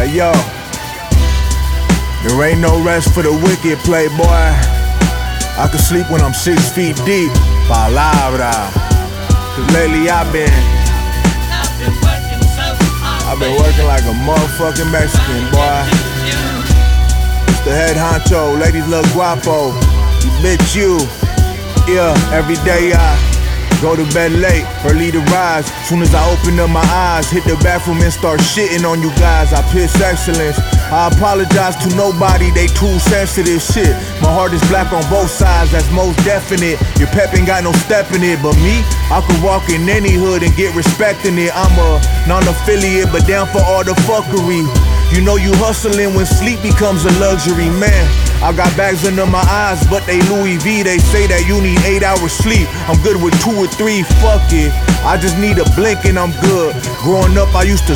Yo, there ain't no rest for the wicked, playboy. I can sleep when I'm 6 feet deep. Palabra. Cause lately I've been working like a motherfucking Mexican, boy. It's the head honcho, ladies look guapo. You bitch you. Yeah, every day I go to bed late, early to rise. Soon as I open up my eyes, hit the bathroom and start shitting on you guys. I piss excellence. I apologize to nobody, they too sensitive. Shit, my heart is black on both sides, that's most definite. Your pep ain't got no step in it, but me, I could walk in any hood and get respect in it. I'm a non-affiliate, but down for all the fuckery. You know you hustling when sleep becomes a luxury, man. I got bags under my eyes, but they Louis V. They say that you need 8 hours sleep. I'm good with 2 or 3, fuck it. I just need a blink and I'm good. Growing up, I used to